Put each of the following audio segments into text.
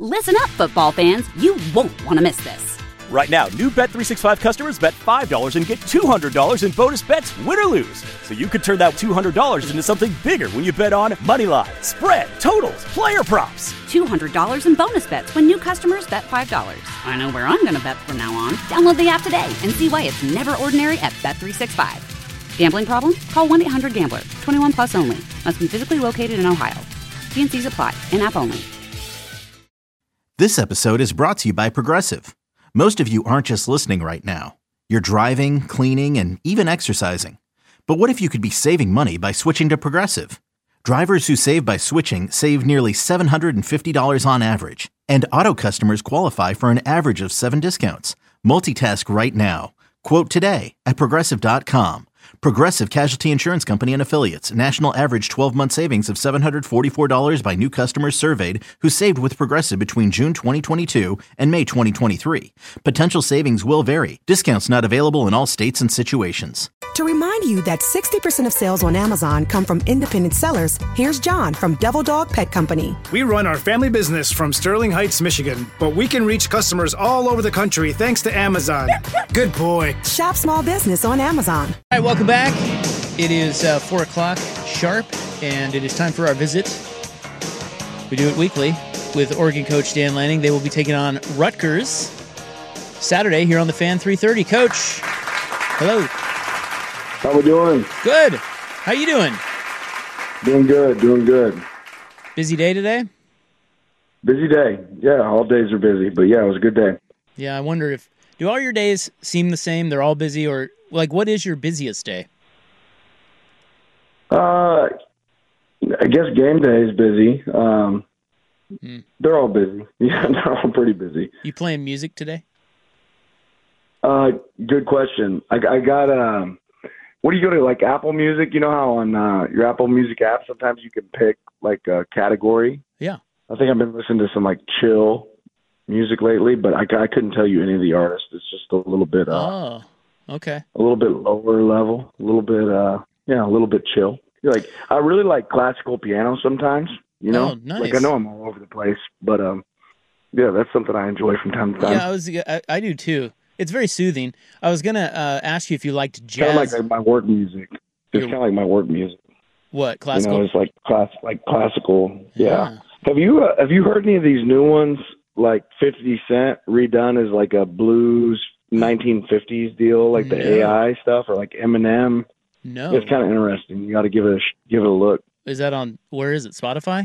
Listen up, football fans. You won't want to miss this. Right now, new Bet365 customers bet $5 and get $200 in bonus bets, win or lose. So you could turn that $200 into something bigger when you bet on money line, spread, totals, player props. $200 in bonus bets when new customers bet $5. I know where I'm going to bet from now on. Download the app today and see why it's never ordinary at Bet365. Gambling problem? Call 1-800-GAMBLER. 21 plus only. Must be physically located in Ohio. T&Cs apply. In-app only. This episode is brought to you by Progressive. Most of you aren't just listening right now. You're driving, cleaning, and even exercising. But what if you could be saving money by switching to Progressive? Drivers who save by switching save nearly $750 on average. And auto customers qualify for an average of 7 discounts. Multitask right now. Quote today at Progressive.com. Progressive Casualty Insurance Company and Affiliates. National average 12-month savings of $744 by new customers surveyed who saved with Progressive between June 2022 and May 2023. Potential savings will vary. Discounts not available in all states and situations. To remind you that 60% of sales on Amazon come from independent sellers, here's John from Devil Dog Pet Company. We run our family business from Sterling Heights, Michigan, but we can reach customers all over the country thanks to Amazon. Good boy. Shop small business on Amazon. All right, welcome back. It is 4 o'clock sharp, and it is time for our visit. We do it weekly with Oregon coach Dan Lanning. They will be taking on Rutgers Saturday here on the Fan 330. Coach, hello. How we doing? Good. How you doing? Doing good. Busy day today? Busy day. Yeah, all days are busy, but yeah, it was a good day. Yeah, I wonder do all your days seem the same? They're all busy, or like what is your busiest day? I guess game day is busy. They're all busy. Yeah, they're all pretty busy. You playing music today? Good question. I got what do you go to, like Apple Music? You know how on your Apple Music app sometimes you can pick like a category? Yeah. I think I've been listening to some like chill music lately, but I couldn't tell you any of the artists. It's just a little bit okay. A little bit lower level, a little bit chill. Like I really like classical piano sometimes, you know? Oh, nice. Like I know I'm all over the place, but yeah, that's something I enjoy from time to time. Yeah, I do too. It's very soothing. I was going to ask you if you liked jazz. Kind of like my work music. It's kind of like my work music. What, classical? You know, it's like classical. Yeah. Have you heard any of these new ones, like 50 Cent redone as like a blues 1950s deal, like the AI stuff, or like Eminem? No. It's kind of interesting. You got to give it a look. Is that on, where is it, Spotify?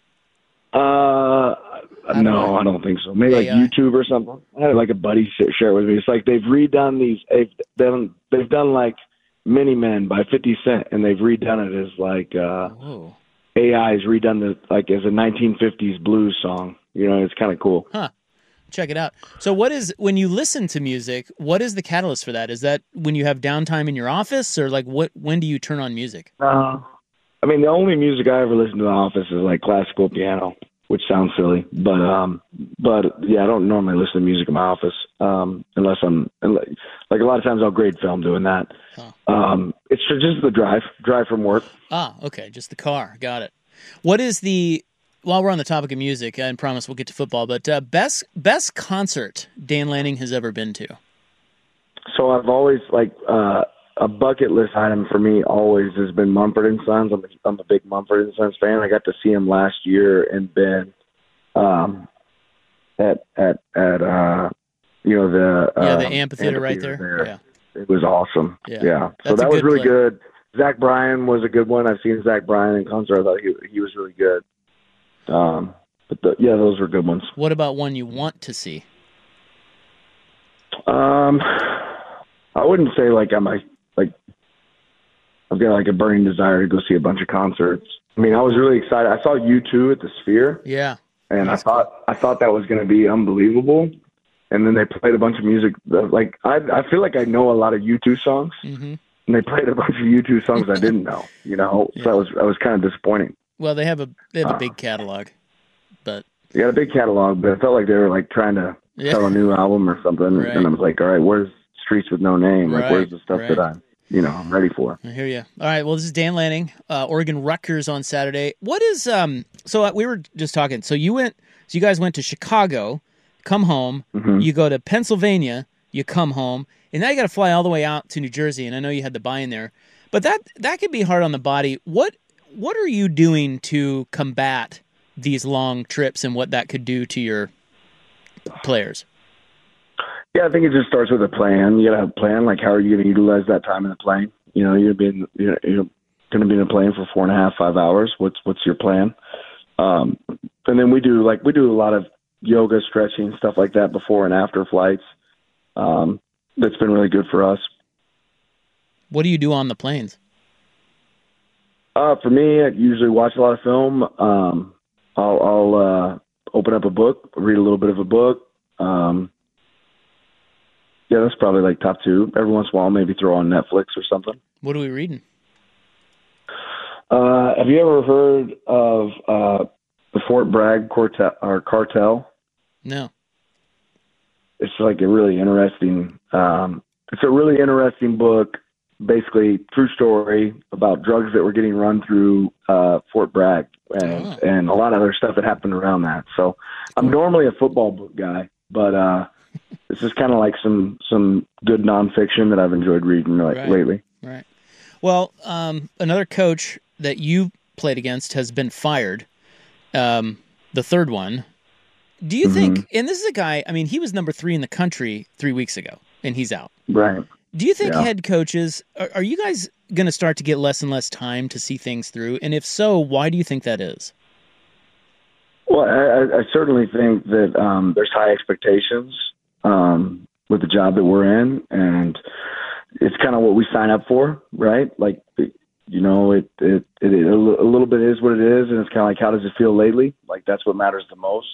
No, I don't think so. Maybe like YouTube or something. I had like a buddy share it with me. It's like they've redone these. They've done like Mini Men by 50 Cent, and they've redone it as like AI's redone it like as a 1950s blues song. You know, it's kind of cool. Huh. Check it out. So when you listen to music, what is the catalyst for that? Is that when you have downtime in your office, or like when do you turn on music? I mean, the only music I ever listen to in the office is like classical piano, which sounds silly, but yeah, I don't normally listen to music in my office unless I'm like a lot of times I'll grade film doing that. It's just the drive from work. Okay, just the car. Got it. What is while we're on the topic of music, I promise we'll get to football, but best concert Dan Lanning has ever been to? So I've always a bucket list item for me always has been Mumford & Sons. I'm a big Mumford & Sons fan. I got to see him last year in Bend at the amphitheater right there. Yeah. It was awesome. Yeah. So that was really good. Zach Bryan was a good one. I've seen Zach Bryan in concert. I thought he was really good. Those were good ones. What about one you want to see? I wouldn't say I've got like a burning desire to go see a bunch of concerts. I mean, I was really excited. I saw U2 at the Sphere. Yeah. And I thought that was going to be unbelievable. And then they played a bunch of music. Like I feel like I know a lot of U2 songs, and they played a bunch of U2 songs I didn't know. You know, so that was kind of disappointing. Well, they have a big catalog, but they got a big catalog, but it felt like they were like trying to sell a new album or something. Right. And I was like, all right, where's Streets with No Name? Like, where's the stuff that I'm ready for? I hear you. All right. Well, this is Dan Lanning, Oregon Rutgers on Saturday. What is so we were just talking. So you went So you guys went to Chicago, come home, you go to Pennsylvania, you come home, and now you got to fly all the way out to New Jersey, and I know you had the buy-in there. But that could be hard on the body. What are you doing to combat these long trips and what that could do to your players? Yeah, I think it just starts with a plan. You got to have a plan. Like, how are you going to utilize that time in the plane? You're going to be in a plane for 4.5, 5 hours. What's your plan? And then we do a lot of yoga, stretching, stuff like that before and after flights. That's been really good for us. What do you do on the planes? For me, I usually watch a lot of film. I'll open up a book, read a little bit of a book. Yeah, that's probably like top two. Every once in a while, maybe throw on Netflix or something. What are we reading? Have you ever heard of the Fort Bragg cartel? No. It's like a really interesting. It's a really interesting book. Basically, true story about drugs that were getting run through Fort Bragg and a lot of other stuff that happened around that. So I'm normally a football book guy, but this is kind of like some good nonfiction that I've enjoyed reading lately. Right. Well, another coach that you played against has been fired, the third one. Do you think, and this is a guy, I mean, he was number 3 in the country 3 weeks ago, and he's out. Right. Do you think head coaches, are you guys going to start to get less and less time to see things through? And if so, why do you think that is? Well, I certainly think that there's high expectations with the job that we're in, and it's kind of what we sign up for, right? Like, it a little bit is what it is, and it's kind of like, how does it feel lately? Like, that's what matters the most.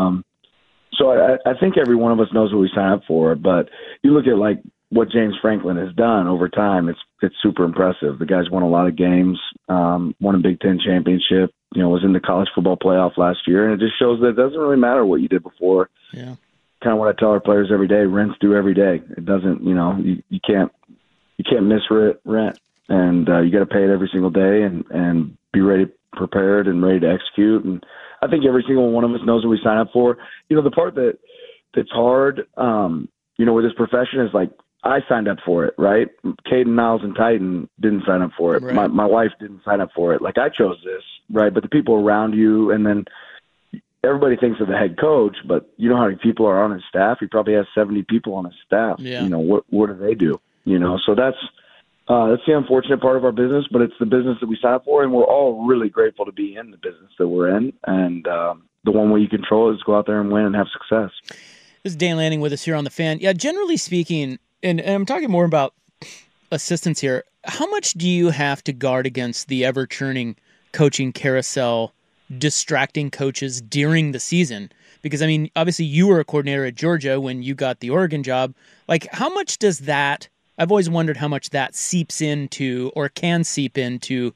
So I think every one of us knows what we sign up for, but you look at like what James Franklin has done over time, it's super impressive. The guy's won a lot of games, won a Big Ten championship, was in the college football playoff last year, and it just shows that it doesn't really matter what you did before. Yeah. Kind of what I tell our players every day: rinse through every day. It doesn't, you can't miss rent, and you got to pay it every single day, and be ready, prepared, and ready to execute. And I think every single one of us knows what we sign up for. The part that's hard, with this profession is like, I signed up for it, right? Caden, Niles, and Titan didn't sign up for it. Right. My wife didn't sign up for it. Like, I chose this, right? But the people around you, and then everybody thinks of the head coach, but you know how many people are on his staff? He probably has 70 people on his staff. Yeah. What do they do? So that's the unfortunate part of our business, but it's the business that we sign up for, and we're all really grateful to be in the business that we're in. And the one way you control it is go out there and win and have success. This is Dan Lanning with us here on The Fan. Yeah, generally speaking, and I'm talking more about assistants here, how much do you have to guard against the ever-churning coaching carousel distracting coaches during the season? Because, I mean, obviously you were a coordinator at Georgia when you got the Oregon job. Like, how much does that, I've always wondered how much that seeps into or can seep into,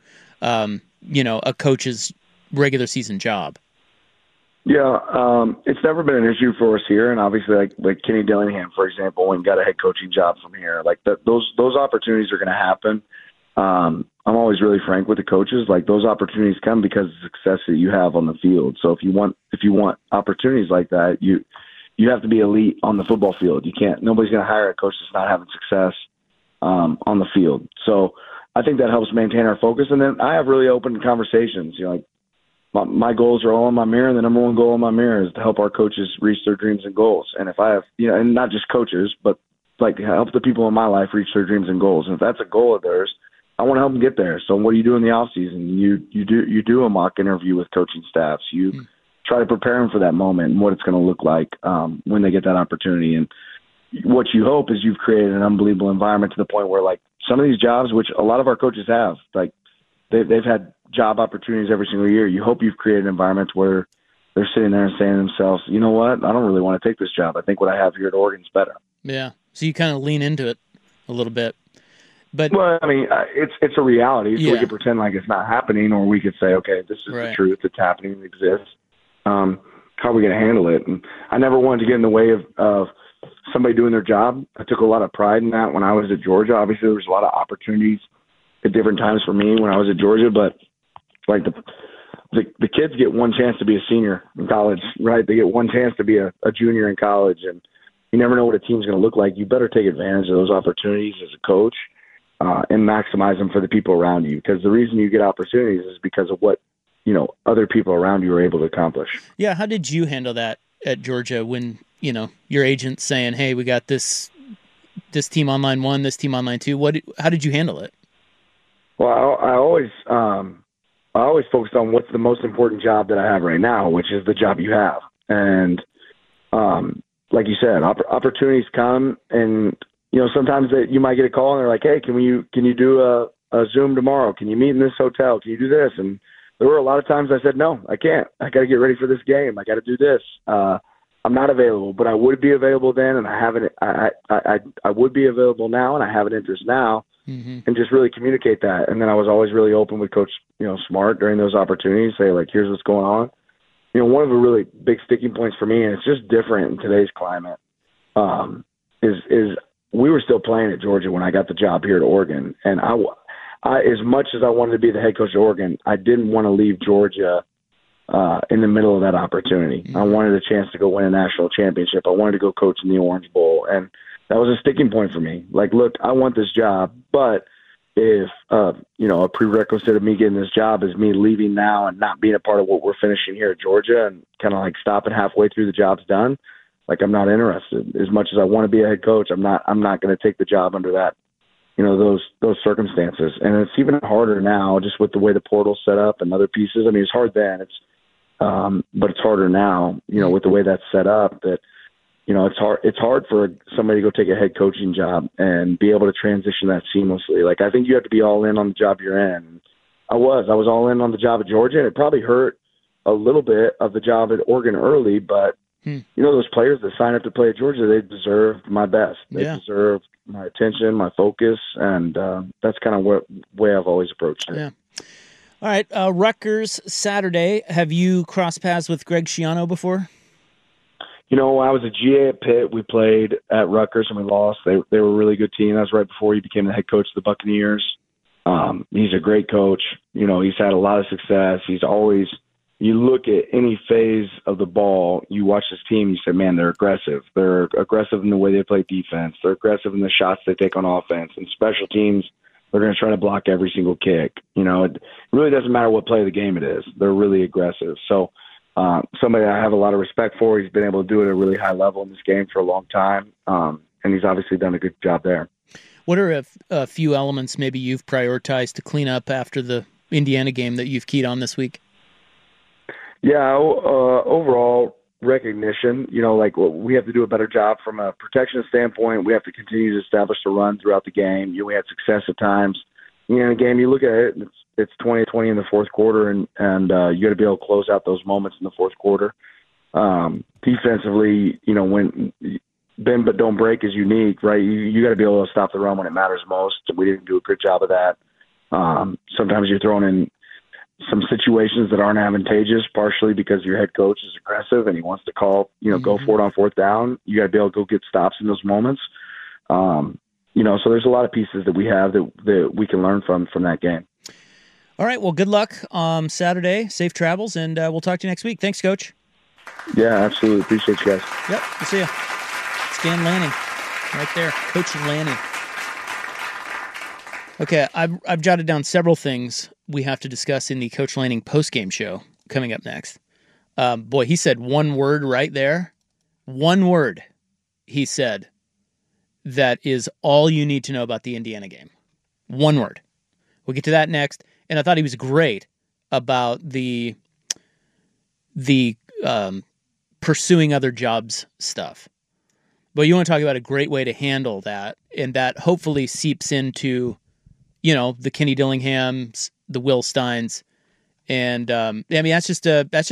a coach's regular season job. Yeah, it's never been an issue for us here, and obviously, like Kenny Dillingham, for example, when he got a head coaching job from here, like those opportunities are going to happen. I'm always really frank with the coaches. Like, those opportunities come because of the success that you have on the field. So if you want opportunities like that, you have to be elite on the football field. Nobody's going to hire a coach that's not having success on the field. So I think that helps maintain our focus. And then I have really open conversations. Like, my goals are all in my mirror, and the number one goal in my mirror is to help our coaches reach their dreams and goals. And if I have, and not just coaches, but like help the people in my life reach their dreams and goals. And if that's a goal of theirs, I want to help them get there. So what do you do in the off season? You do a mock interview with coaching staffs. You try to prepare them for that moment and what it's going to look like when they get that opportunity. And what you hope is you've created an unbelievable environment to the point where, like, some of these jobs, which a lot of our coaches have, like they've had job opportunities every single year. You hope you've created an environment where they're sitting there and saying to themselves, you know what, I don't really want to take this job. I think what I have here at Oregon is better. Yeah. So you kind of lean into it a little bit. But well, I mean, it's a reality, so we could pretend like it's not happening, or we could say, okay, this is the truth. It's happening. It exists. How are we going to handle it? And I never wanted to get in the way of somebody doing their job. I took a lot of pride in that when I was at Georgia. Obviously, there was a lot of opportunities at different times for me when I was at Georgia, but like the kids get one chance to be a senior in college, right? They get one chance to be a junior in college, and you never know what a team's going to look like. You better take advantage of those opportunities as a coach and maximize them for the people around you, because the reason you get opportunities is because of what, other people around you are able to accomplish. Yeah. How did you handle that at Georgia when, your agent's saying, hey, we got this team on line 1, this team on line 2? How did you handle it? Well, I always focused on what's the most important job that I have right now, which is the job you have. And like you said, opportunities come, and sometimes you might get a call and they're like, hey, can you do a Zoom tomorrow? Can you meet in this hotel? Can you do this? And there were a lot of times I said, no, I can't. I got to get ready for this game. I got to do this. I'm not available, but I would be available then, and I haven't. I would be available now, and I have an interest now, and just really communicate that. And then I was always really open with Coach, Smart during those opportunities. Say like, here's what's going on. One of the really big sticking points for me, and it's just different in today's climate, is we were still playing at Georgia when I got the job here at Oregon, and I as much as I wanted to be the head coach at Oregon, I didn't want to leave Georgia in the middle of that opportunity. I wanted a chance to go win a national championship. I wanted to go coach in the Orange Bowl, and that was a sticking point for me. Like, look, I want this job, but if a prerequisite of me getting this job is me leaving now and not being a part of what we're finishing here at Georgia and kind of like stopping halfway through the job's done, like, I'm not interested. As much as I want to be a head coach, I'm not going to take the job under that, those circumstances. And it's even harder now, just with the way the portal's set up and other pieces. I mean, it's hard then. But it's harder now, with the way that's set up, that, it's hard for somebody to go take a head coaching job and be able to transition that seamlessly. Like, I think you have to be all in on the job you're in. I was all in on the job at Georgia, and it probably hurt a little bit of the job at Oregon early, but those players that sign up to play at Georgia, they deserve my best. They deserve my attention, my focus, and that's kind of what way I've always approached it. Yeah. All right, Rutgers Saturday. Have you crossed paths with Greg Schiano before? I was a GA at Pitt. We played at Rutgers and we lost. They were a really good team. That was right before he became the head coach of the Buccaneers. He's a great coach. He's had a lot of success. He's always, you look at any phase of the ball, you watch this team, you say, man, they're aggressive. They're aggressive in the way they play defense. They're aggressive in the shots they take on offense. And special teams, they're going to try to block every single kick. It really doesn't matter what play of the game it is. They're really aggressive. So somebody I have a lot of respect for. He's been able to do it at a really high level in this game for a long time, and he's obviously done a good job there. What are a few elements maybe you've prioritized to clean up after the Indiana game that you've keyed on this week? Yeah, overall recognition. We have to do a better job from a protection standpoint. We have to continue to establish the run throughout the game. We had success at times. In a game, you look at it, it's 20-20 in the fourth quarter, and you got to be able to close out those moments in the fourth quarter. Defensively, when bend but don't break is unique, right? You got to be able to stop the run when it matters most. We didn't do a good job of that. Sometimes you're thrown in some situations that aren't advantageous, partially because your head coach is aggressive and he wants to call, go for it on fourth down. You got to be able to go get stops in those moments. So there's a lot of pieces that we have that we can learn from that game. All right. Well, good luck Saturday. Safe travels, and we'll talk to you next week. Thanks, Coach. Yeah, absolutely. Appreciate you guys. Yep. We'll see you. It's Dan Lanning right there. Coach Lanning. Okay. I've jotted down several things we have to discuss in the Coach Lanning postgame show coming up next. Boy, he said one word right there. One word, he said, that is all you need to know about the Indiana game. One word. We'll get to that next. And I thought he was great about the pursuing other jobs stuff. But you want to talk about a great way to handle that, and that hopefully seeps into, the Kenny Dillinghams, the Will Steins, and that's just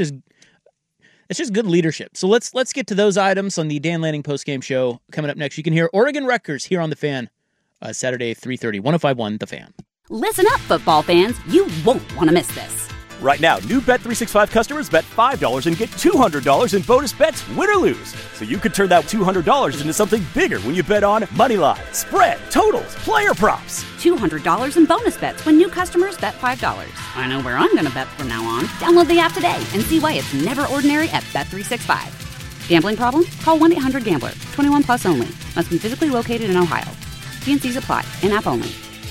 good leadership. So let's get to those items on the Dan Lanning postgame show coming up next. You can hear Oregon Rutgers here on The Fan, Saturday 3:30, 105.1 The Fan. Listen up, football fans. You won't want to miss this. Right now, new Bet365 customers bet $5 and get $200 in bonus bets, win or lose. So you could turn that $200 into something bigger when you bet on Moneyline, spread, totals, player props. $200 in bonus bets when new customers bet $5. I know where I'm going to bet from now on. Download the app today and see why it's never ordinary at Bet365. Gambling problem? Call 1-800-GAMBLER. 21 plus only. Must be physically located in Ohio. T&Cs apply. In-app only.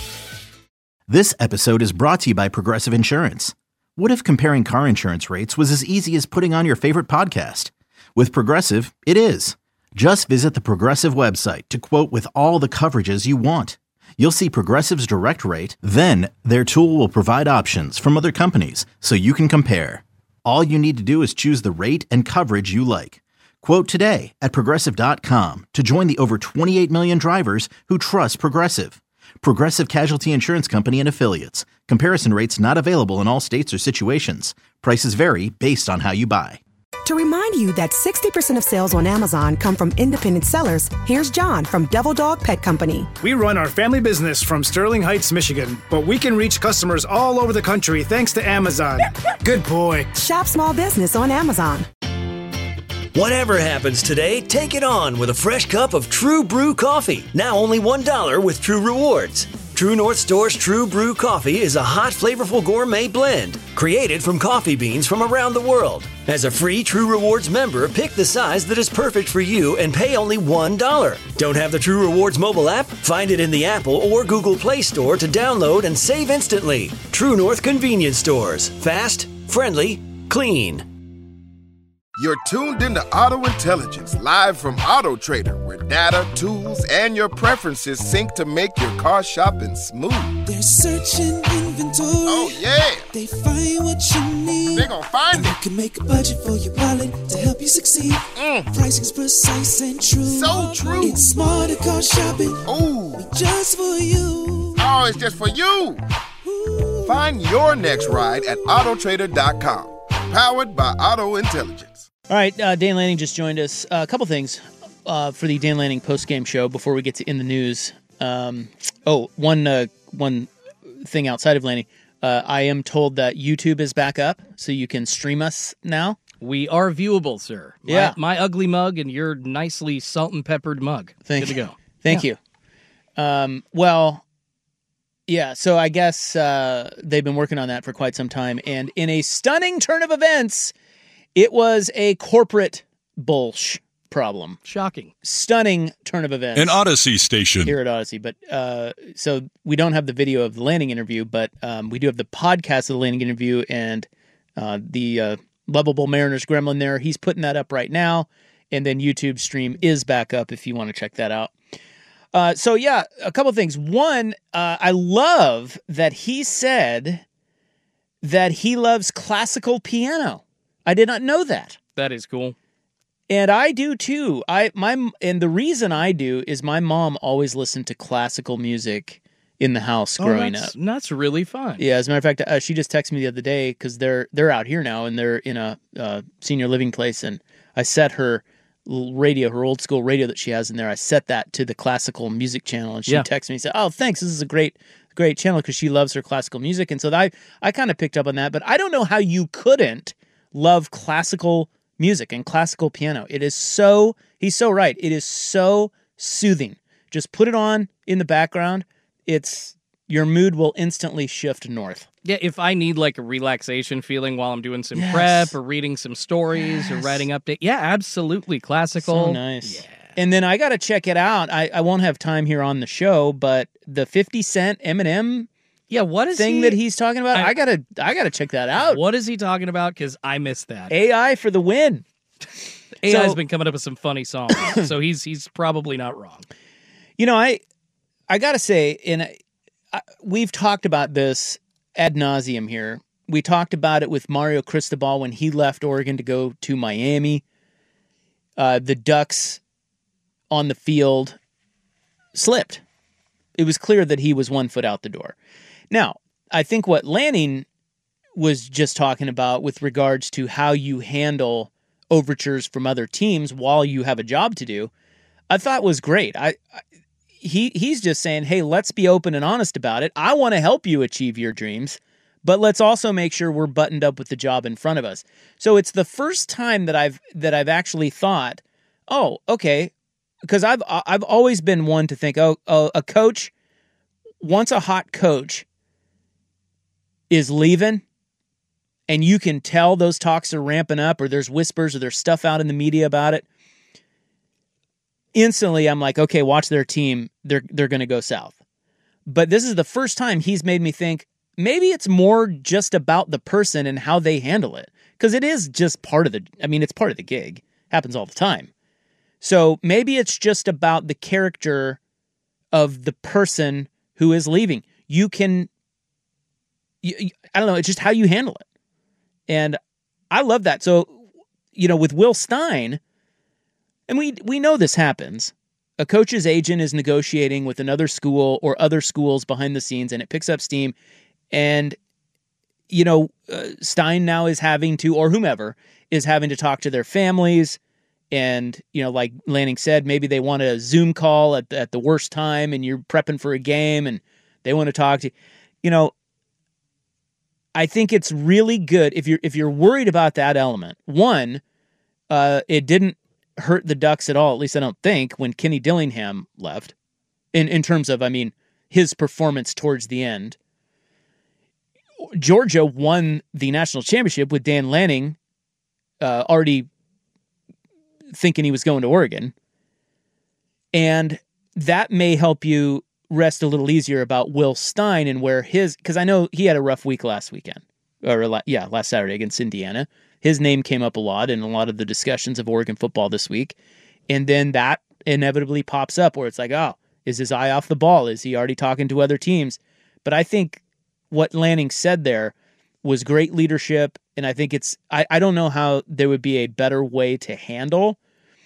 This episode is brought to you by Progressive Insurance. What if comparing car insurance rates was as easy as putting on your favorite podcast? With Progressive, it is. Just visit the Progressive website to quote with all the coverages you want. You'll see Progressive's direct rate, then their tool will provide options from other companies so you can compare. All you need to do is choose the rate and coverage you like. Quote today at Progressive.com to join the over 28 million drivers who trust Progressive. Progressive Casualty Insurance Company and Affiliates. Comparison rates not available in all states or situations. Prices vary based on how you buy. To remind you that 60% of sales on Amazon come from independent sellers, here's John from Devil Dog Pet Company. We run our family business from Sterling Heights, Michigan, but we can reach customers all over the country thanks to Amazon. Good boy. Shop small business on Amazon. Whatever happens today, take it on with a fresh cup of True Brew coffee. Now only $1 with True Rewards. True North Store's True Brew coffee is a hot, flavorful gourmet blend created from coffee beans from around the world. As a free True Rewards member, pick the size that is perfect for you and pay only $1. Don't have the True Rewards mobile app? Find it in the Apple or Google Play Store to download and save instantly. True North Convenience Stores. Fast, friendly, clean. You're tuned into Auto Intelligence, live from Auto Trader, where data, tools, and your preferences sync to make your car shopping smooth. They're searching inventory. Oh, yeah. They find what you need. They're gonna find it. You can make a budget for your wallet to help you succeed. Pricing's precise and true. So true. It's smarter car shopping. Ooh. Just for you. Oh, it's just for you. Ooh. Find your next ride at Autotrader.com. Powered by Auto Intelligence. All right, Dan Lanning just joined us. A couple things for the Dan Lanning post-game show before we get to In the News. One thing outside of Lanning. I am told that YouTube is back up, so you can stream us now. We are viewable, sir. Yeah. My ugly mug and your nicely salt and peppered mug. Good to go. Thank you. Yeah, so I guess they've been working on that for quite some time. And in a stunning turn of events, it was a corporate bullsh problem. Shocking. Stunning turn of events. An Odyssey station. Here at Odyssey. But so we don't have the video of the Lanning interview, but we do have the podcast of the Lanning interview, and the Lovable Mariners gremlin there. He's putting that up right now. And then YouTube stream is back up if you want to check that out. So, yeah, a couple things. One, I love that he said that he loves classical piano. I did not know that. That is cool. And I do, too. And the reason I do is my mom always listened to classical music in the house growing up. That's really fun. Yeah, as a matter of fact, she just texted me the other day because they're out here now, and they're in a senior living place, and I set her radio, her old school radio that she has in there, I set that to the classical music channel, and she texted me and said, "Oh, thanks, this is a great channel," because she loves her classical music. And so I kind of picked up on that, but I don't know how you couldn't love classical music and classical piano. It is he's so right. It is so soothing. Just put it on in the background. Your mood will instantly shift north. Yeah, if I need like a relaxation feeling while I'm doing some prep or reading some stories or writing updates. Yeah, absolutely. Classical. So nice. Yeah. And then I got to check it out. I won't have time here on the show, but the 50 Cent Eminem what is that he's talking about, I gotta check that out. What is he talking about? Because I missed that. AI for the win. AI's been coming up with some funny songs, so he's probably not wrong. You know, I gotta say, we've talked about this ad nauseum here. We talked about it with Mario Cristobal when he left Oregon to go to Miami. The Ducks on the field slipped. It was clear that he was 1 foot out the door. Now, I think what Lanning was just talking about with regards to how you handle overtures from other teams while you have a job to do, I thought was great. He's just saying, hey, let's be open and honest about it. I want to help you achieve your dreams, but let's also make sure we're buttoned up with the job in front of us. So it's the first time that I've actually thought, oh, okay, because I've always been one to think, a coach, once a hot coach is leaving, and you can tell those talks are ramping up, or there's whispers, or there's stuff out in the media about it, instantly I'm like, okay, watch their team, they're going to go south. But this is the first time he's made me think, maybe it's more just about the person and how they handle it. Because it is just it's part of the gig. Happens all the time. So maybe it's just about the character of the person who is leaving. I don't know, it's just how you handle it. And I love that. So, with Will Stein, and we know this happens, a coach's agent is negotiating with another school or other schools behind the scenes, and it picks up steam. And, Stein now is having to, or whomever, is having to talk to their families. And, like Lanning said, maybe they want a Zoom call at the worst time, and you're prepping for a game, and they want to talk to you. I think it's really good if you're worried about that element. One, it didn't hurt the Ducks at all, at least I don't think, when Kenny Dillingham left, in terms of, his performance towards the end. Georgia won the national championship with Dan Lanning already thinking he was going to Oregon. And that may help you rest a little easier about Will Stein and where because I know he had a rough week last Saturday against Indiana. His name came up a lot in a lot of the discussions of Oregon football this week. And then that inevitably pops up where it's like, oh, is his eye off the ball? Is he already talking to other teams? But I think what Lanning said there was great leadership. And I think I don't know how there would be a better way to handle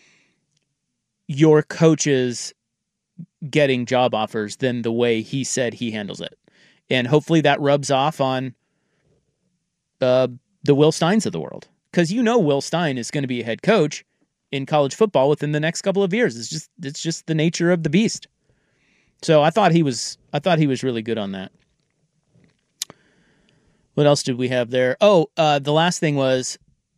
your coaches getting job offers than the way he said he handles it. And hopefully that rubs off on the Will Steins of the world. Because Will Stein is going to be a head coach in college football within the next couple of years. It's just the nature of the beast. So I thought he was really good on that. What else did we have there? The last thing was,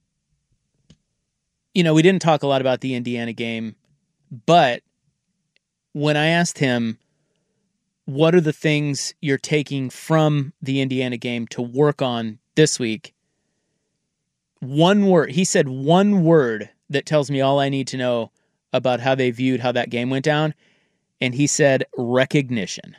we didn't talk a lot about the Indiana game, but when I asked him, what are the things you're taking from the Indiana game to work on this week? He said one word that tells me all I need to know about how they viewed how that game went down. And he said, recognition.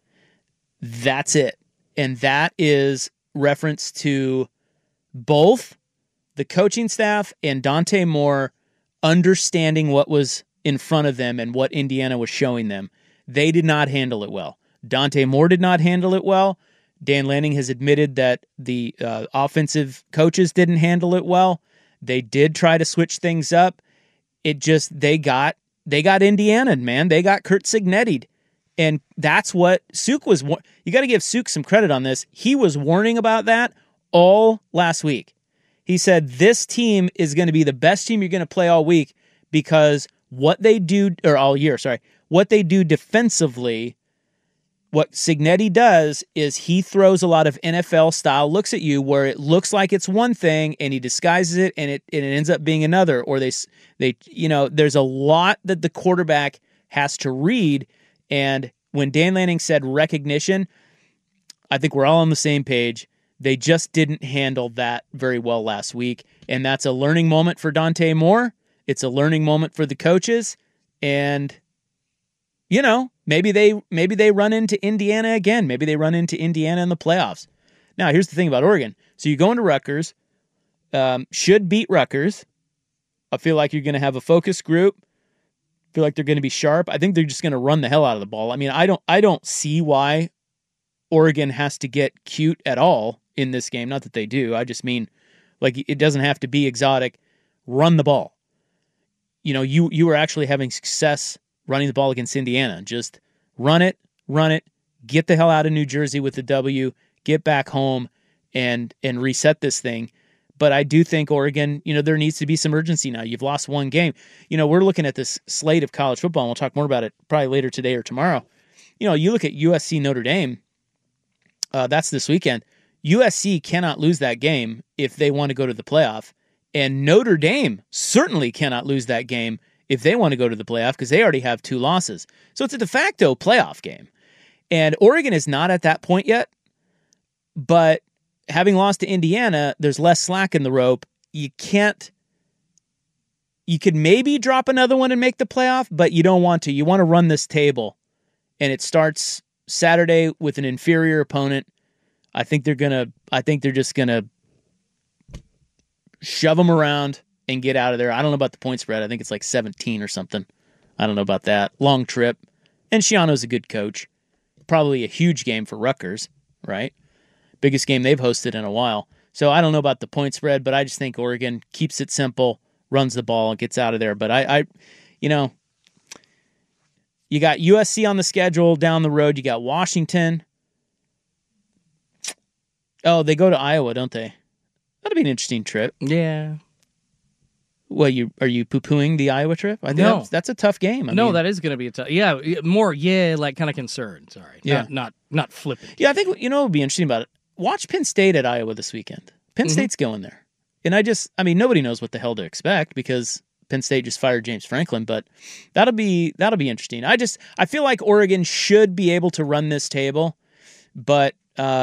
That's it. And that is reference to both the coaching staff and Dante Moore understanding what was in front of them and what Indiana was showing them. They did not handle it well. Dante Moore did not handle it well. Dan Lanning has admitted that the offensive coaches didn't handle it well. They did try to switch things up. They got Indiana, man. They got Curt Cignetti'd. And that's what Suk was. You got to give Suk some credit on this. He was warning about that all last week. He said this team is going to be the best team you're going to play all week because what they do, or all year, what they do defensively, what Cignetti does is he throws a lot of NFL style looks at you where it looks like it's one thing and he disguises it and it ends up being another. Or they there's a lot that the quarterback has to read. And when Dan Lanning said recognition, I think we're all on the same page. They just didn't handle that very well last week. And that's a learning moment for Dante Moore. It's a learning moment for the coaches. And, maybe they run into Indiana again. Maybe they run into Indiana in the playoffs. Now, here's the thing about Oregon. So you go into Rutgers, should beat Rutgers. I feel like you're going to have a focus group. I feel like they're going to be sharp. I think they're just going to run the hell out of the ball. I mean, I don't see why Oregon has to get cute at all in this game. Not that they do. I just mean, it doesn't have to be exotic. Run the ball. You were actually having success running the ball against Indiana. Just run it, get the hell out of New Jersey with the W, get back home and reset this thing. But I do think Oregon, there needs to be some urgency now. You've lost one game. We're looking at this slate of college football, and we'll talk more about it probably later today or tomorrow. You look at USC Notre Dame, that's this weekend. USC cannot lose that game if they want to go to the playoff. And Notre Dame certainly cannot lose that game if they want to go to the playoff because they already have 2 losses. So it's a de facto playoff game. And Oregon is not at that point yet. But having lost to Indiana, there's less slack in the rope. You could maybe drop another one and make the playoff, but you don't want to. You want to run this table. And it starts Saturday with an inferior opponent. I think they're just gonna shove them around and get out of there. I don't know about the point spread. I think it's like 17 or something. I don't know about that. Long trip. And Schiano's a good coach. Probably a huge game for Rutgers, right? Biggest game they've hosted in a while. So I don't know about the point spread, but I just think Oregon keeps it simple, runs the ball, and gets out of there. But you got USC on the schedule down the road. You got Washington. Oh, they go to Iowa, don't they? That'll be an interesting trip. Yeah. Well, are you poo-pooing the Iowa trip? I think that's a tough game. I mean, that is going to be a tough. Yeah, more. Yeah, like kind of concerned. Sorry. Yeah, not flippant. Yeah, I think what would be interesting about it. Watch Penn State at Iowa this weekend. Penn State's going there, and nobody knows what the hell to expect because Penn State just fired James Franklin. But that'll be interesting. I feel like Oregon should be able to run this table, but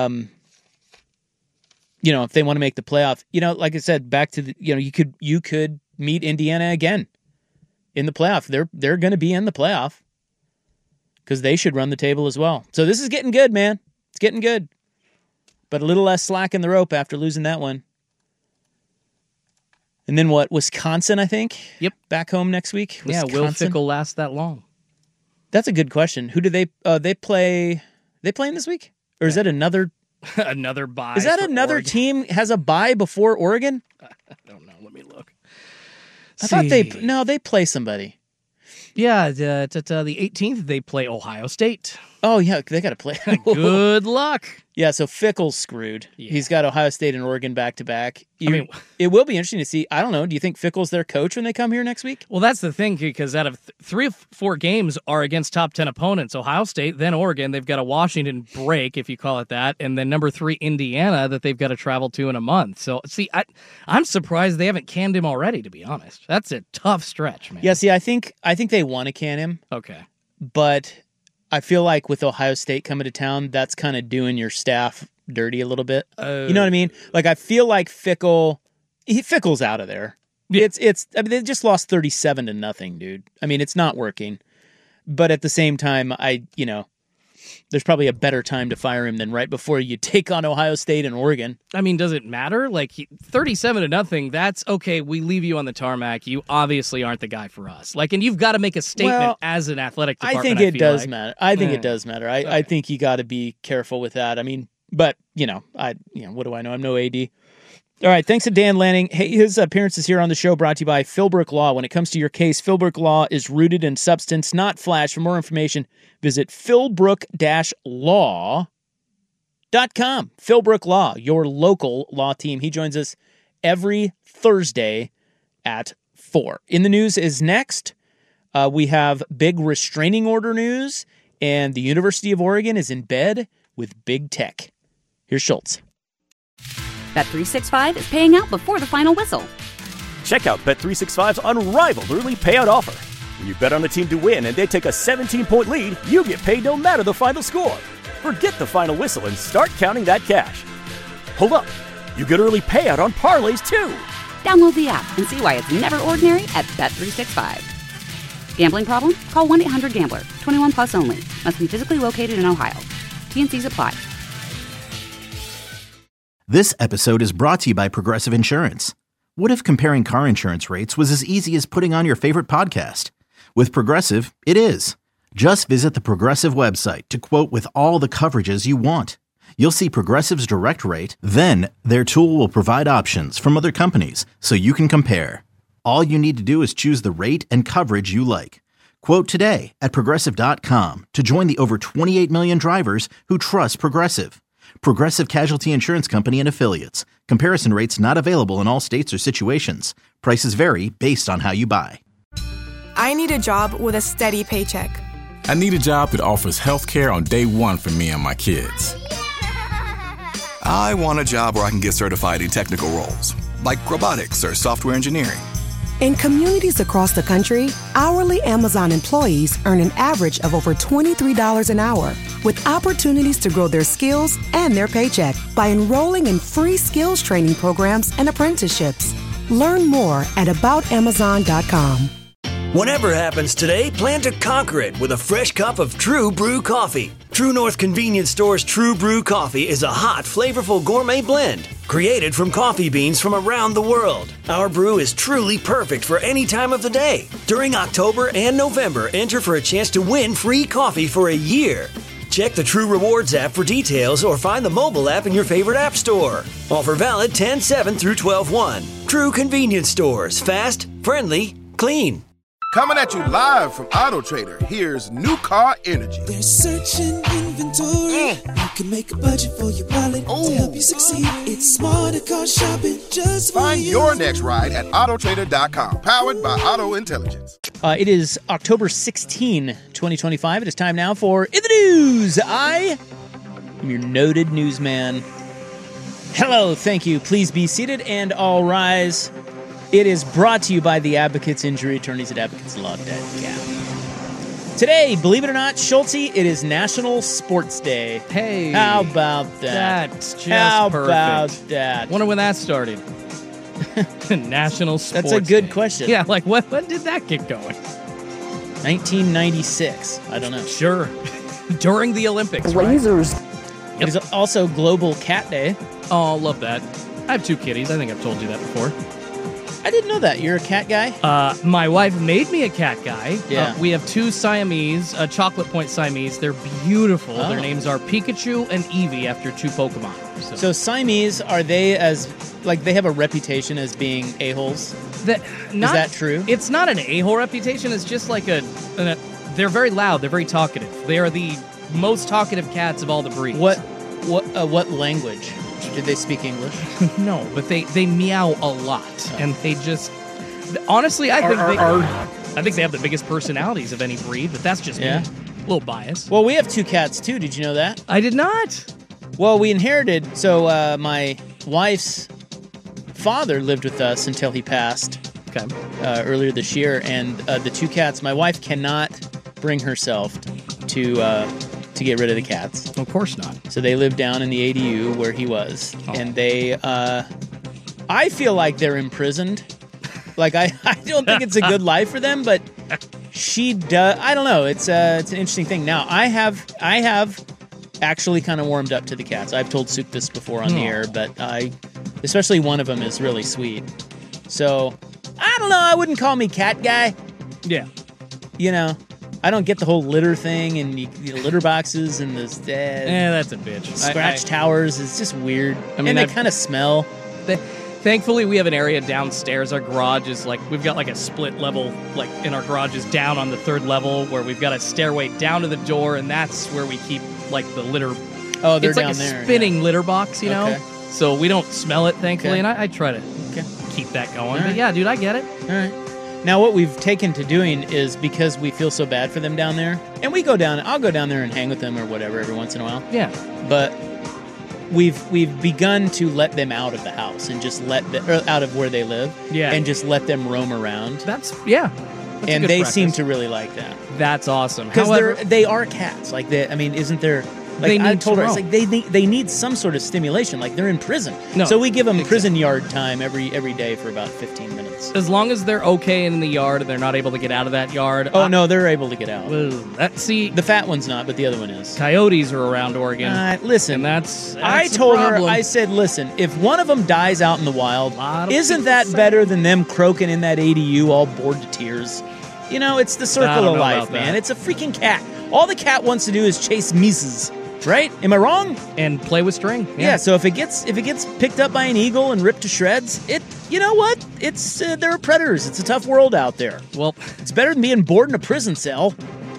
if they want to make the playoff, like I said, back to the, you could meet Indiana again in the playoff. They're going to be in the playoff because they should run the table as well. So this is getting good, man. It's getting good, but a little less slack in the rope after losing that one. And then what? Wisconsin, I think. Yep. Back home next week. Wisconsin? Yeah. Will Fickell last that long? That's a good question. Who do they play? They playing this week, or is that another? Another bye. Is that another Oregon? team has a bye before Oregon? I don't know. Let me look. I thought they play somebody. Yeah, the 18th they play Ohio State. Oh yeah, they got to play. Good luck. Yeah, so Fickell's screwed. Yeah. He's got Ohio State and Oregon back to back. It will be interesting to see. I don't know. Do you think Fickell's their coach when they come here next week? Well, that's the thing, because out of 3 or 4 games are against top 10 opponents. Ohio State, then Oregon. They've got a Washington break, if you call it that, and then number 3 Indiana that they've got to travel to in a month. So, see, I'm surprised they haven't canned him already. To be honest, that's a tough stretch, man. Yeah, see, I think they want to can him. Okay, but I feel like with Ohio State coming to town, that's kind of doing your staff dirty a little bit. You know what I mean? Like, I feel like Fickell's out of there. Yeah. They just lost 37-0, dude. I mean, it's not working. But at the same time, there's probably a better time to fire him than right before you take on Ohio State and Oregon. I mean, does it matter? Like, 37-0, that's okay. We leave you on the tarmac. You obviously aren't the guy for us. Like, and you've got to make a statement as an athletic department. I think it does matter. I think it does matter. I think you got to be careful with that. I mean, but what do I know? I'm no AD. All right, thanks to Dan Lanning. Hey, his appearances here on the show brought to you by Philbrook Law. When it comes to your case, Philbrook Law is rooted in substance, not flash. For more information, visit philbrook-law.com. Philbrook Law, your local law team. He joins us every Thursday at 4. In the news is next. We have big restraining order news, and the University of Oregon is in bed with big tech. Here's Schultz. Bet365 is paying out before the final whistle. Check out Bet365's unrivaled early payout offer. When you bet on a team to win and they take a 17-point lead, you get paid no matter the final score. Forget the final whistle and start counting that cash. Hold up. You get early payout on parlays, too. Download the app and see why it's never ordinary at Bet365. Gambling problem? Call 1-800-GAMBLER. 21 plus only. Must be physically located in Ohio. T&Cs apply. This episode is brought to you by Progressive Insurance. What if comparing car insurance rates was as easy as putting on your favorite podcast? With Progressive, it is. Just visit the Progressive website to quote with all the coverages you want. You'll see Progressive's direct rate, then their tool will provide options from other companies so you can compare. All you need to do is choose the rate and coverage you like. Quote today at Progressive.com to join the over 28 million drivers who trust Progressive. Progressive Casualty Insurance Company and Affiliates. Comparison rates not available in all states or situations. Prices vary based on how you buy. I need a job with a steady paycheck. I need a job that offers health care on day one for me and my kids. I want a job where I can get certified in technical roles, like robotics or software engineering. In communities across the country, hourly Amazon employees earn an average of over $23 an hour, with opportunities to grow their skills and their paycheck by enrolling in free skills training programs and apprenticeships. Learn more at aboutamazon.com. Whatever happens today, plan to conquer it with a fresh cup of True Brew coffee. True North Convenience Store's True Brew coffee is a hot, flavorful gourmet blend created from coffee beans from around the world. Our brew is truly perfect for any time of the day. During October and November, enter for a chance to win free coffee for a year. Check the True Rewards app for details or find the mobile app in your favorite app store. Offer valid 10/7 through 12/1. True Convenience Stores. Fast, friendly, clean. Coming at you live from Auto Trader, here's New Car Energy. They're searching inventory. You can make a budget for your wallet to help you succeed. It's smarter car shopping just for Find you. your next ride at autotrader.com. Powered by Auto Intelligence. It is October 16, 2025. It is time now for In the News. I am your noted newsman. Hello, thank you. Please be seated and all rise. It is brought to you by the Advocates Injury Attorneys at AdvocatesLaw.com. Today, believe it or not, Schulte, it is National Sports Day. Hey. How about that? That's just How perfect. about that? Wonder when that started. National Sports That's a good Day. question. Yeah, like when did that get going? 1996. I don't know. Sure. During the Olympics, Lasers. Right? Yep. It is also Global Cat Day. Oh, love that. I have 2 kitties. I think I've told you that before. I didn't know that. You're a cat guy? My wife made me a cat guy. Yeah. We have 2 Siamese, chocolate point Siamese. They're beautiful. Oh. Their names are Pikachu and Eevee after 2 Pokemon. So Siamese, are they they have a reputation as being a-holes? Is that true? It's not an a-hole reputation. It's just like they're very loud. They're very talkative. They are the most talkative cats of all the breeds. What language? Did they speak English? No, but they meow a lot, and they just honestly, I think they have the biggest personalities of any breed. But that's just me. A little biased. Well, we have 2 cats too. Did you know that? I did not. Well, we inherited. So my wife's father lived with us until he passed. Okay. Earlier this year, and the 2 cats. My wife cannot bring herself to get rid of the cats. Of course not. So they live down in the ADU where he was, and they. I feel like they're imprisoned. Like I don't think it's a good life for them, but she does. I don't know. It's an interesting thing. Now I have actually kind of warmed up to the cats. I've told Suk this before on the air, but especially one of them is really sweet. So I don't know. I wouldn't call me cat guy. Yeah. You know. I don't get the whole litter thing and litter boxes and this. That's a bitch. Scratch towers. It's just weird. I mean, they kind of smell. Thankfully, we have an area downstairs. Our garage is we've got a split level, in our garage is down on the 3rd level where we've got a stairway down to the door, and that's where we keep the litter. Oh, they're it's down a there. Spinning litter box, you know. Okay. So we don't smell it, thankfully, Okay. and I try to keep that going. All But right. yeah, dude, I get it. All right. Now, what we've taken to doing is because we feel so bad for them down there, and I'll go down there and hang with them or whatever every once in a while. Yeah. But we've begun to let them out of the house and just out of where they live. Yeah. And just let them roam around. That's and a good they practice. seem to really like that. That's awesome. Because they are cats. Isn't there? I told her, it's they need some sort of stimulation. They're in prison. No, so we give them prison yard time every day for about 15 minutes. As long as they're okay in the yard and they're not able to get out of that yard. Oh, no, they're able to get out. Well, the fat one's not, but the other one is. Coyotes are around Oregon. Listen, and that's I told her, I said, listen, if one of them dies out in the wild, isn't that better than them croaking in that ADU all bored to tears? You know, it's the circle of life, man. It's a freaking cat. All the cat wants to do is chase mises. Right? Am I wrong? And play with string. Yeah. So if it gets picked up by an eagle and ripped to shreds, you know what? It's there are predators. It's a tough world out there. Well, it's better than being bored in a prison cell.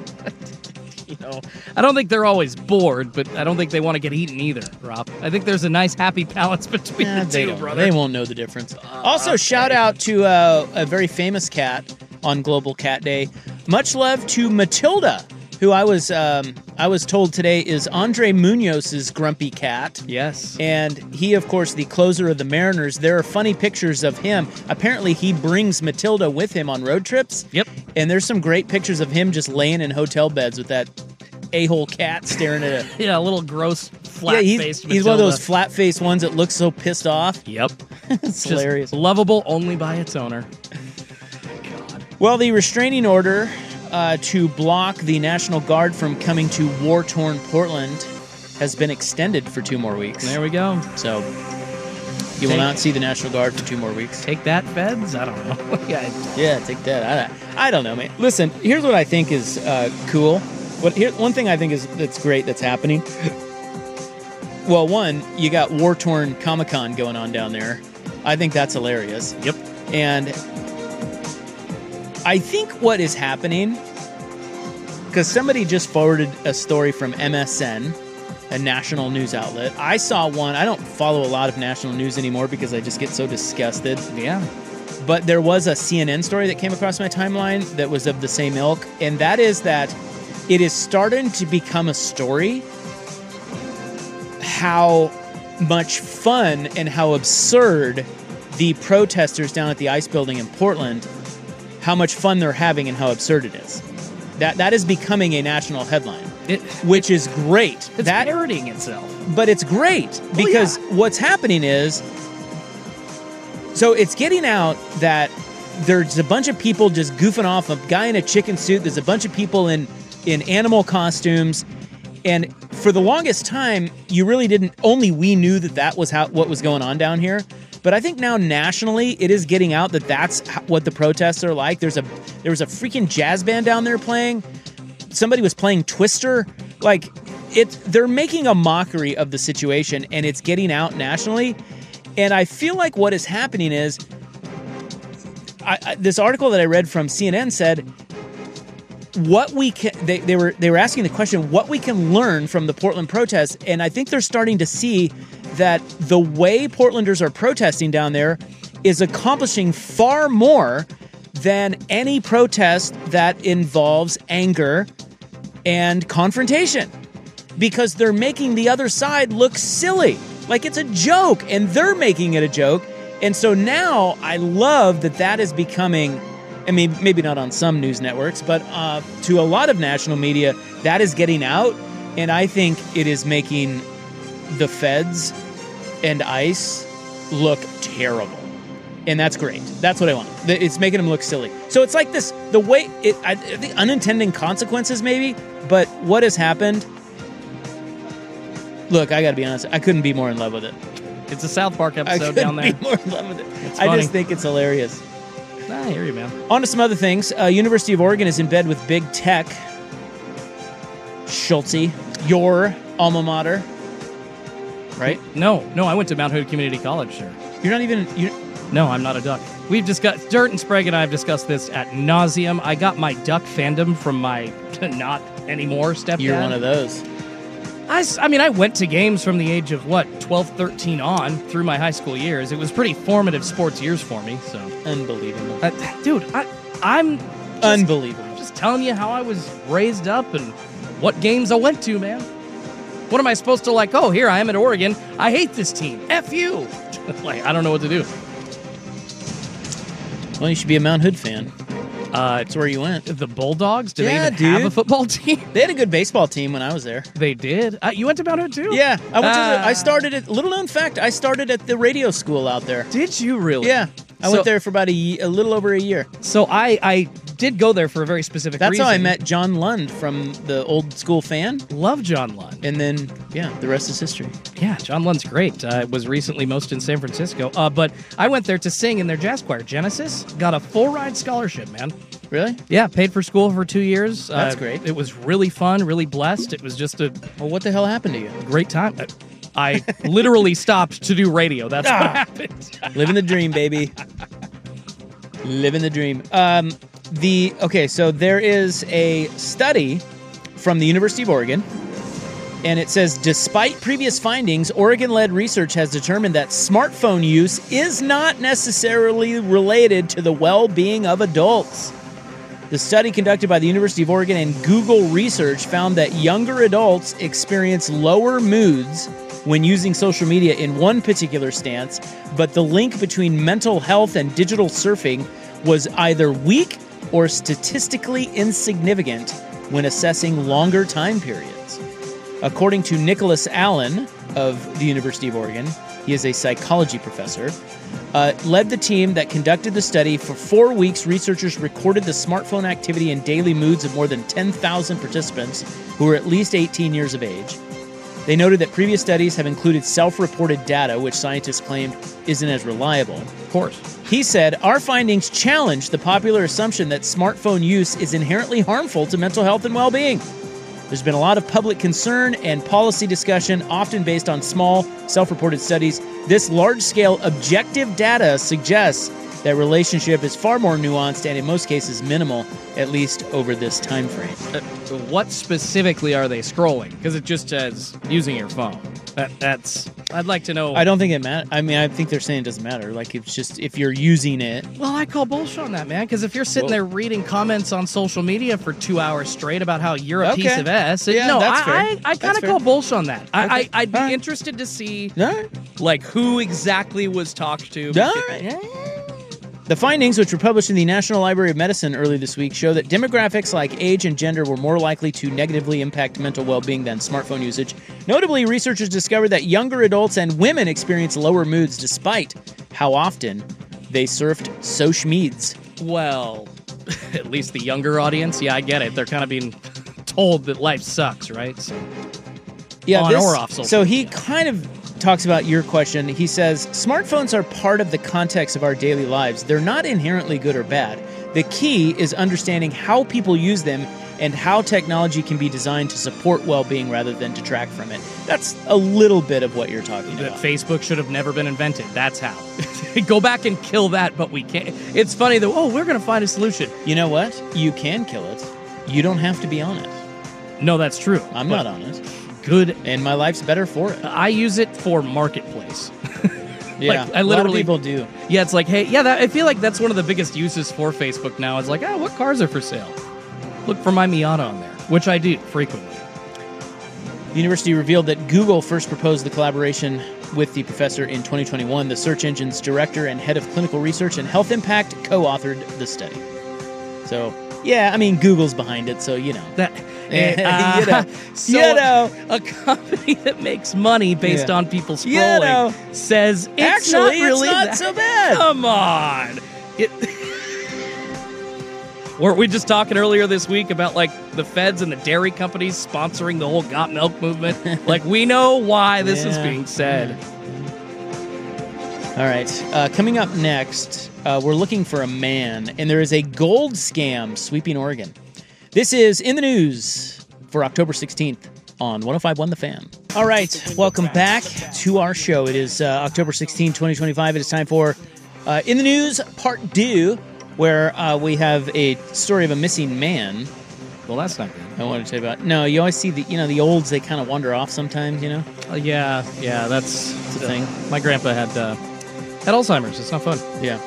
I don't think they're always bored, but I don't think they want to get eaten either, Rob. I think there's a nice happy balance between the two, brother. They won't know the difference. Also, shout out to a very famous cat on Global Cat Day. Much love to Matilda. who I was told today is Andre Munoz's grumpy cat. Yes. And he, of course, the closer of the Mariners. There are funny pictures of him. Apparently, he brings Matilda with him on road trips. Yep. And there's some great pictures of him just laying in hotel beds with that a-hole cat staring at it. Yeah, a little gross, flat-faced he's one of those flat-faced ones that looks so pissed off. Yep. It's hilarious. Lovable only by its owner. God. Well, the restraining order to block the National Guard from coming to war-torn Portland has been extended for 2 more weeks. There we go. So you will not see the National Guard for 2 more weeks. Take that, feds? I don't know. Yeah, take that. I don't know, man. Listen, here's what I think is cool. One thing I think that's great that's happening. Well, one, you got war-torn Comic-Con going on down there. I think that's hilarious. Yep. And I think what is happening, because somebody just forwarded a story from MSN, a national news outlet. I saw one. I don't follow a lot of national news anymore because I just get so disgusted. Yeah. But there was a CNN story that came across my timeline that was of the same ilk, and that is that it is starting to become a story how much fun and how absurd the protesters down at the ICE building in Portland, how much fun they're having and how absurd it is. That is becoming a national headline, which is great. It's parodying itself. But it's great because what's happening is, so it's getting out that there's a bunch of people just goofing off, a guy in a chicken suit, there's a bunch of people in animal costumes, and for the longest time, you really didn't, only we knew that was what was going on down here. But I think now nationally, it is getting out that that's what the protests are like. There was a freaking jazz band down there playing. Somebody was playing Twister. Like, they're making a mockery of the situation, and it's getting out nationally. And I feel like what is happening is, this article that I read from CNN said, what we can, they were asking the question, what we can learn from the Portland protests, and I think they're starting to see that the way Portlanders are protesting down there is accomplishing far more than any protest that involves anger and confrontation, because they're making the other side look silly, like it's a joke, and they're making it a joke. And so now I love that is becoming, I mean, maybe not on some news networks, but to a lot of national media, that is getting out, and I think it is making the feds and ICE look terrible. And that's great. That's what I want. It's making them look silly. So it's like this, the way, the unintended consequences maybe, but what has happened, look, I gotta be honest, I couldn't be more in love with it. It's a South Park episode down there. I couldn't be more in love with it. It's I funny. just think it's hilarious. I hear you, man. On to some other things. University of Oregon is in bed with big tech. Schultze, your alma mater, right? No, I went to Mount Hood Community College, sir. You're not even... No, I'm not a Duck. We've discussed, Dirt and Sprague and I have discussed this ad nauseum. I got my Duck fandom from my not anymore stepdad. You're one of those. I mean, I went to games from the age of, 12, 13 on through my high school years. It was pretty formative sports years for me, so. Unbelievable. Dude, I'm unbelievable. Just telling you how I was raised up and what games I went to, man. What am I supposed to oh, here I am at Oregon. I hate this team. F you. I don't know what to do. Well, you should be a Mount Hood fan. That's where you went. The Bulldogs? Did they even have a football team? They had a good baseball team when I was there. They did? You went to Mount Hood too? Yeah. I started at, little known fact, I started at the radio school out there. Did you really? Yeah. I went there for about a little over a year. So I did go there for a very specific reason. That's how I met John Lund from the Old School Fan. Love John Lund. And then, the rest is history. Yeah, John Lund's great. Was recently most in San Francisco. But I went there to sing in their jazz choir. Genesis got a full ride scholarship, man. Really? Yeah, paid for school for 2 years. That's great. It was really fun, really blessed. It was just a... Well, what the hell happened to you? Great time. I literally stopped to do radio. That's what happened. Living the dream, baby. Living the dream. So there is a study from the University of Oregon, and it says, despite previous findings, Oregon-led research has determined that smartphone use is not necessarily related to the well-being of adults. The study conducted by the University of Oregon and Google Research found that younger adults experience lower moods when using social media in one particular stance, but the link between mental health and digital surfing was either weak or statistically insignificant when assessing longer time periods. According to Nicholas Allen of the University of Oregon, he is a psychology professor, led the team that conducted the study. For 4 weeks, researchers recorded the smartphone activity and daily moods of more than 10,000 participants who were at least 18 years of age. They noted that previous studies have included self-reported data, which scientists claimed isn't as reliable. Of course. He said, our findings challenge the popular assumption that smartphone use is inherently harmful to mental health and well-being. There's been a lot of public concern and policy discussion, often based on small, self-reported studies. This large-scale objective data suggests that relationship is far more nuanced and in most cases minimal, at least over this time frame. So what specifically are they scrolling? Because it just says using your phone. That's I'd like to know. I don't think it matters. I mean, I think they're saying it doesn't matter. Like, it's just if you're using it. Well, I call bullshit on that, man. Because if you're sitting there reading comments on social media for 2 hours straight about how you're a piece of S, that's fair. I kind of call bullshit on that. Okay. I'd be interested to see like who exactly was talked to. The findings, which were published in the National Library of Medicine early this week, show that demographics like age and gender were more likely to negatively impact mental well-being than smartphone usage. Notably, researchers discovered that younger adults and women experience lower moods despite how often they surfed social meds. Well, at least the younger audience, I get it. They're kind of being told that life sucks, right? So, on or off social So he media. kind of talks about your question. He says, smartphones are part of the context of our daily lives. They're not inherently good or bad. The key is understanding how people use them and how technology can be designed to support well-being rather than detract from it. That's a little bit of what you're talking That about. Facebook should have never been invented. That's how. Go back and kill that, but we can't. It's funny though. We're going to find a solution. You know what? You can kill it. You don't have to be on it. No, that's true. I'm not on it. Good. And my life's better for it. I use it for marketplace. Yeah, I literally, a lot of people do. Yeah, it's like, hey, I feel like that's one of the biggest uses for Facebook now. It's like, what cars are for sale? Look for my Miata on there, which I do frequently. The university revealed that Google first proposed the collaboration with the professor in 2021. The search engine's director and head of clinical research and health impact co-authored the study. So, yeah, I mean, Google's behind it, so you know. A company that makes money based on people scrolling says it's not so bad. Come on. Weren't we just talking earlier this week about like the feds and the dairy companies sponsoring the whole Got Milk movement? Like, we know why this is being said. All right. Coming up next, we're looking for a man, and there is a gold scam sweeping Oregon. This is In the News for October 16th on 105.1 The Fan. All right. Welcome back to our show. It is October 16, 2025. It is time for In the News Part 2, where we have a story of a missing man. Well, that's not good. I wanted to tell you about. No, you always see the olds. They kind of wander off sometimes. You know. Yeah, that's the thing. My grandpa had Alzheimer's. It's not fun.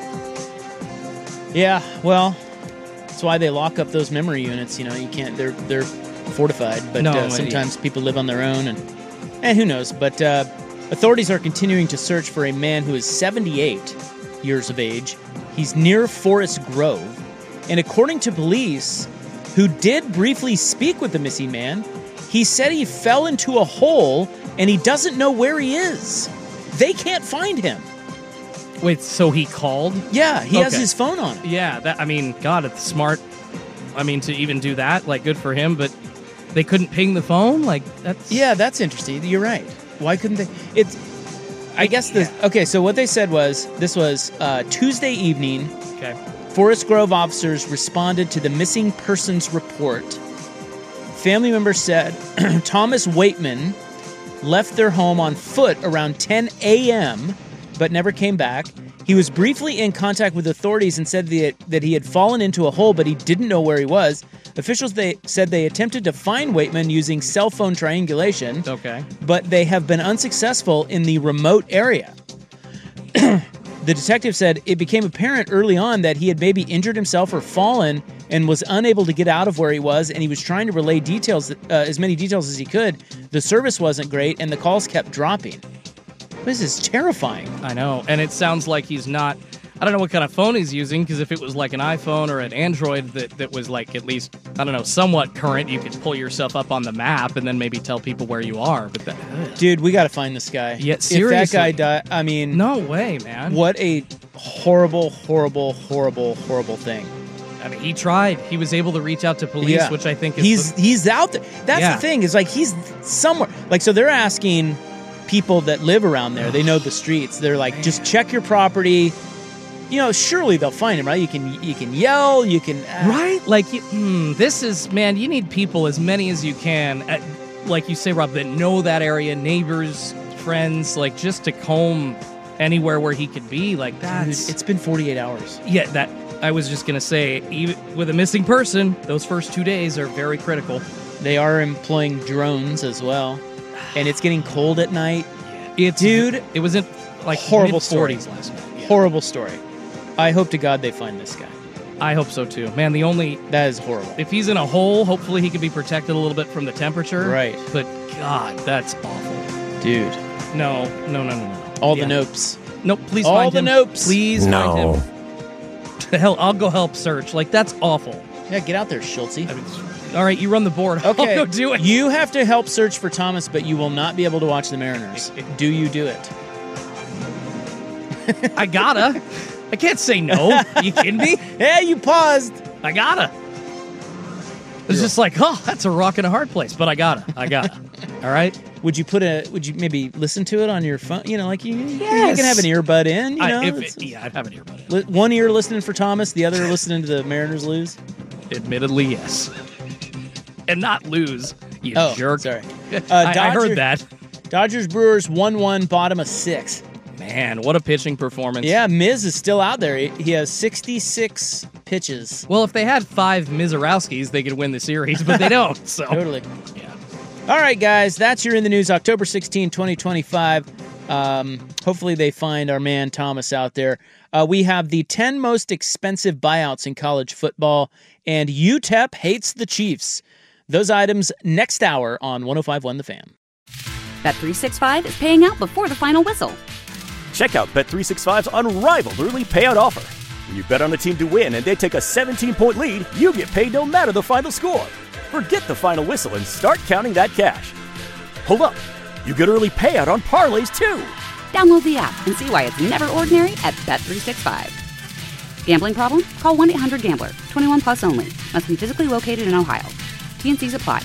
Yeah. Well, that's why they lock up those memory units. You know, you can't. They're fortified, but sometimes people live on their own, and who knows. But authorities are continuing to search for a man who is 78 years of age. He's near Forest Grove, and according to police, who did briefly speak with the missing man, he said he fell into a hole and he doesn't know where he is. They can't find him. Wait, so he called? Yeah, he has his phone on him. Yeah, God, it's smart. I mean, to even do that, like, good for him, but they couldn't ping the phone? Like, that's... Yeah, that's interesting. You're right. Why couldn't they... Okay, so what they said was, this was Tuesday evening. Okay. Forest Grove officers responded to the missing persons report. Family members said Thomas Waitman left their home on foot around 10 a.m., but never came back. He was briefly in contact with authorities and said that he had fallen into a hole, but he didn't know where he was. Officials said they attempted to find Waitman using cell phone triangulation, but they have been unsuccessful in the remote area. The detective said it became apparent early on that he had maybe injured himself or fallen and was unable to get out of where he was, and he was trying to relay details, as many details as he could. The service wasn't great, and the calls kept dropping. This is terrifying. I know, and it sounds like he's not... I don't know what kind of phone he's using, because if it was like an iPhone or an Android that was like at least, I don't know, somewhat current, you could pull yourself up on the map and then maybe tell people where you are. But dude, we got to find this guy. Yeah, seriously. If that guy died, I mean... No way, man. What a horrible, horrible, horrible, horrible thing. I mean, he tried. He was able to reach out to police, which I think is... He's out there. That's the thing, is like he's somewhere. Like, so they're asking people that live around there, they know the streets. They're like, just check your property. You know, surely they'll find him, right? You can yell, you can... Right? Like, this is, man, you need people, as many as you can, like you say, Rob, that know that area, neighbors, friends, like, just to comb anywhere where he could be. Like, that's... Dude, it's been 48 hours. Yeah, that... I was just going to say, even with a missing person, those first 2 days are very critical. They are employing drones as well. And it's getting cold at night. Dude, it was in, like, horrible story. mid-40s last night. Yeah. Horrible story. I hope to God they find this guy. I hope so too. Man, that is horrible. If he's in a hole, hopefully he can be protected a little bit from the temperature. Right. But God, that's awful. Dude. No. All the nopes. Nope, please all find the him. Nopes. Please find him. Hell, I'll go help search. Like, that's awful. Yeah, get out there, Schultze. I mean, all right, you run the board. Okay. I'll go do it. You have to help search for Thomas, but you will not be able to watch the Mariners. Do you do it? I gotta. I can't say no. Are you kidding me? Yeah, you paused. I gotta. It's just like, oh, that's a rock and a hard place, but I gotta. All right. Would you maybe listen to it on your phone? You know, like you can have an earbud in. You know, I'd have an earbud in. One ear listening for Thomas, the other listening to the Mariners lose. Admittedly, yes. And not lose, you jerk. Sorry. I heard that. Dodgers Brewers 1-1, bottom of 6. Man, what a pitching performance. Yeah, Miz is still out there. He has 66 pitches. Well, if they had 5 Mizorowskis, they could win the series, but they don't. So Totally. Yeah. All right, guys, that's your In the News, October 16, 2025. Hopefully they find our man Thomas out there. We have the 10 most expensive buyouts in college football, and UTEP hates the Chiefs. Those items next hour on 105.1 The Fan. Bet365 is paying out before the final whistle. Check out Bet365's unrivaled early payout offer. When you bet on a team to win and they take a 17-point lead, you get paid no matter the final score. Forget the final whistle and start counting that cash. Hold up. You get early payout on parlays, too. Download the app and see why it's never ordinary at Bet365. Gambling problem? Call 1-800-GAMBLER. 21 plus only. Must be physically located in Ohio. T&Cs apply.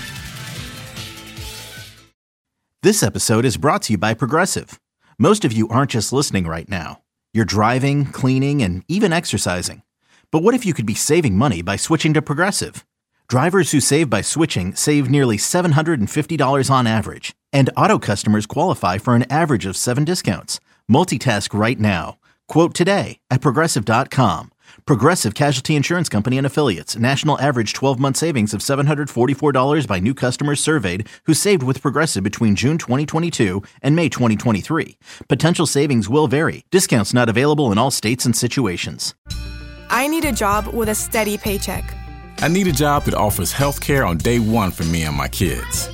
This episode is brought to you by Progressive. Most of you aren't just listening right now. You're driving, cleaning, and even exercising. But what if you could be saving money by switching to Progressive? Drivers who save by switching save nearly $750 on average. And auto customers qualify for an average of 7 discounts. Multitask right now. Quote today at Progressive.com. Progressive Casualty Insurance Company and Affiliates. National average 12-month savings of $744 by new customers surveyed who saved with Progressive between June 2022 and May 2023. Potential savings will vary. Discounts not available in all states and situations. I need a job with a steady paycheck. I need a job that offers health care on day one for me and my kids.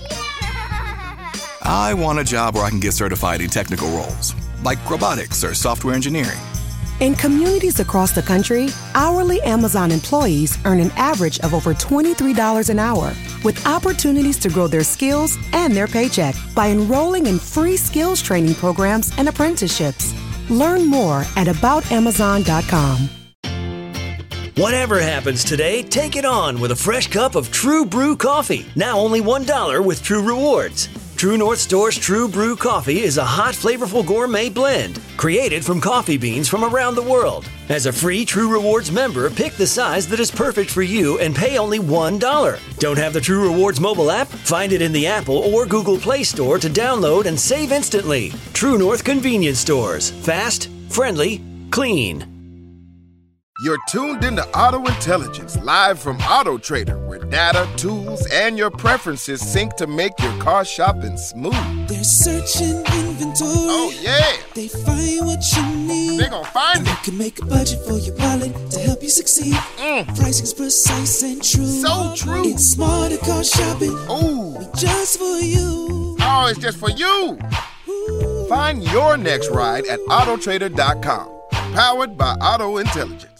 I want a job where I can get certified in technical roles, like robotics or software engineering. In communities across the country, hourly Amazon employees earn an average of over $23 an hour, with opportunities to grow their skills and their paycheck by enrolling in free skills training programs and apprenticeships. Learn more at aboutamazon.com. Whatever happens today, take it on with a fresh cup of True Brew coffee. Now only $1 with True Rewards. True North Store's True Brew coffee is a hot, flavorful gourmet blend created from coffee beans from around the world. As a free True Rewards member, pick the size that is perfect for you and pay only $1. Don't have the True Rewards mobile app? Find it in the Apple or Google Play Store to download and save instantly. True North Convenience Stores. Fast, friendly, clean. You're tuned into Auto Intelligence, live from Auto Trader, where data, tools, and your preferences sync to make your car shopping smooth. They're searching inventory. Oh, yeah. They find what you need. They gon' find it. You can make a budget for your wallet to help you succeed. Pricing's precise and true. So true. It's smarter car shopping. Ooh. Just for you. Oh, it's just for you. Find your next ride at Autotrader.com. Powered by Auto Intelligence.